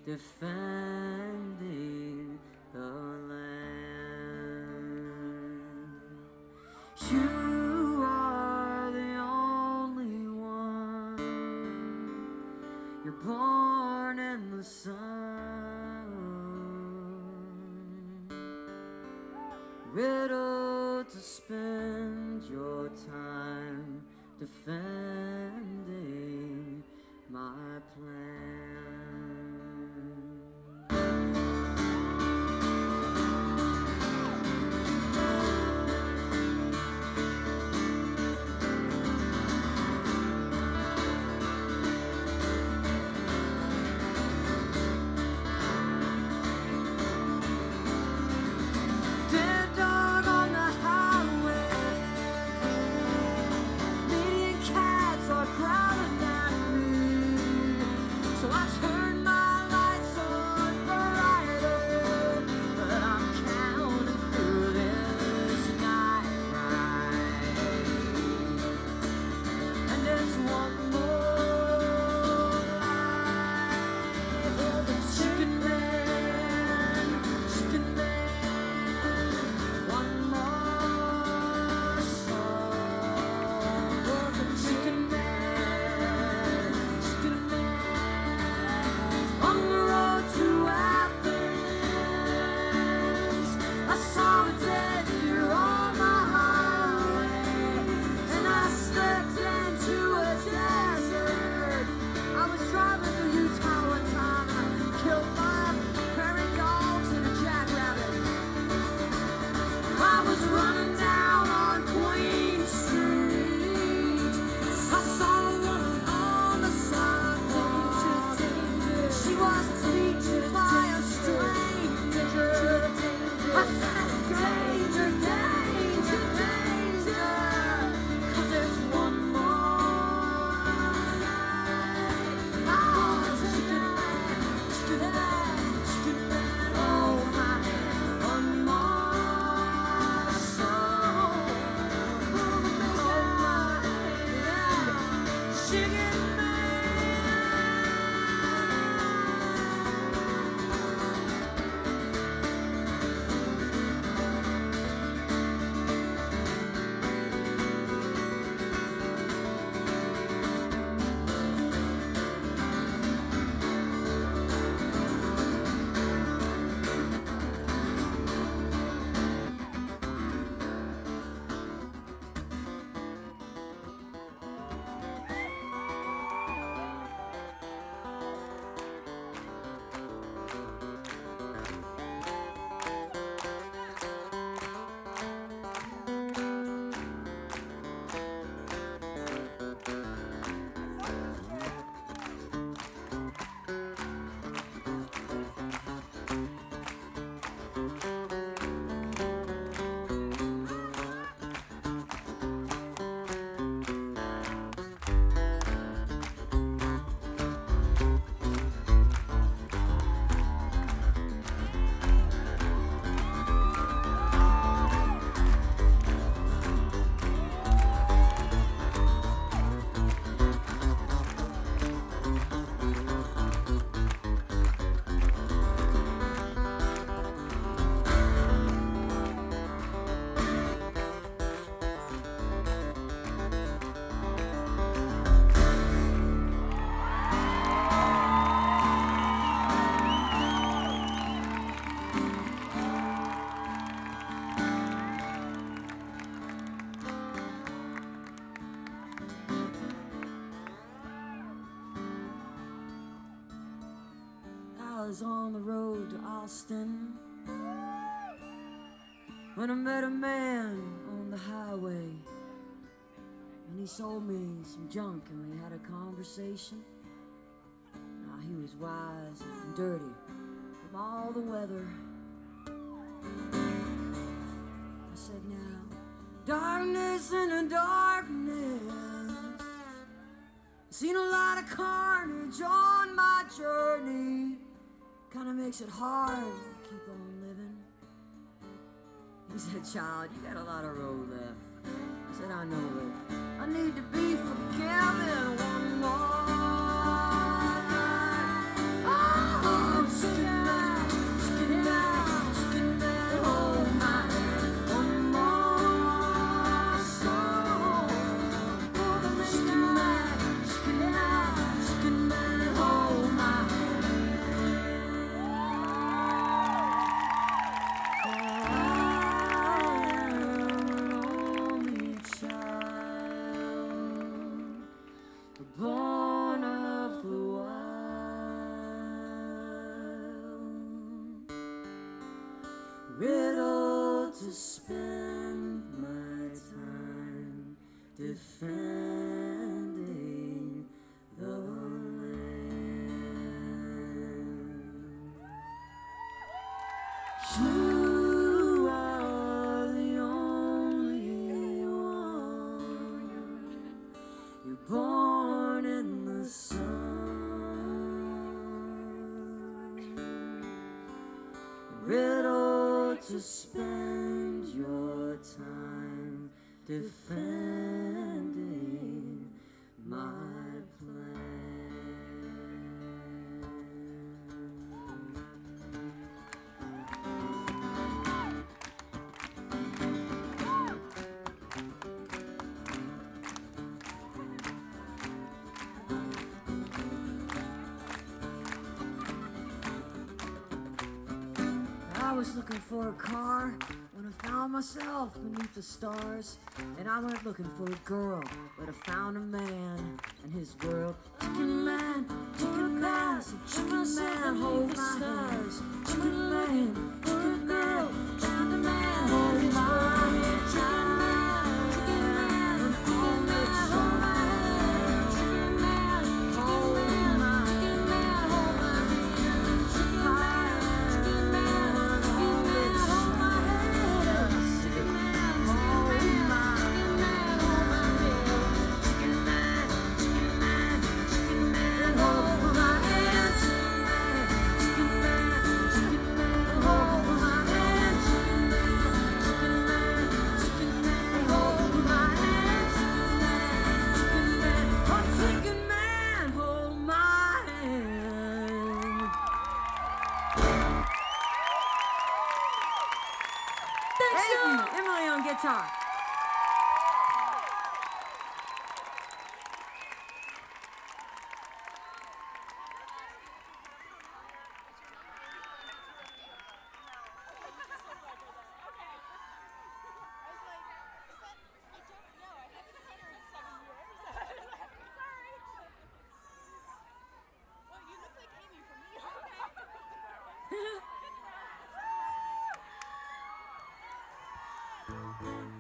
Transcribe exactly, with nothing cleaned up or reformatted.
defending the land. You are the only one. You're born in the sun, riddled to spend your time defending my plan. I was on the road to Austin when I met a man on the highway, and he sold me some junk and we had a conversation. Now he was wise and dirty from all the weather. I said, now, darkness in the darkness, seen a lot of carnage on my journey. Kinda makes it hard to keep on living. He said, child, you got a lot of road left. I said, I know it. I need to be forgiven one more night. Oh, riddle to spend my time defending the land. You are the only one. You're born in the sun. Riddle to spend your time defending my plan. I was looking for a car when I found myself beneath the stars. And I went looking for a girl, but I found a man and his world. Chicken man, chicken man, so chicken man, hold my hand. Chicken man, chicken girl, chicken man, hold my hand. Chicken man, chicken man, hold my hand. Chicken man, hold my hand. Chicken man, hold my hand. Chicken man, chicken man, hold my hand. Chicken man, hold my hand. Chicken man, chicken man, chicken man, hold my hand. Chicken man, chicken man, hold my hand. Chicken man, chicken man, hold my hand. Chicken man, oh chicken man, hold my hand. Thank you, Emily on guitar.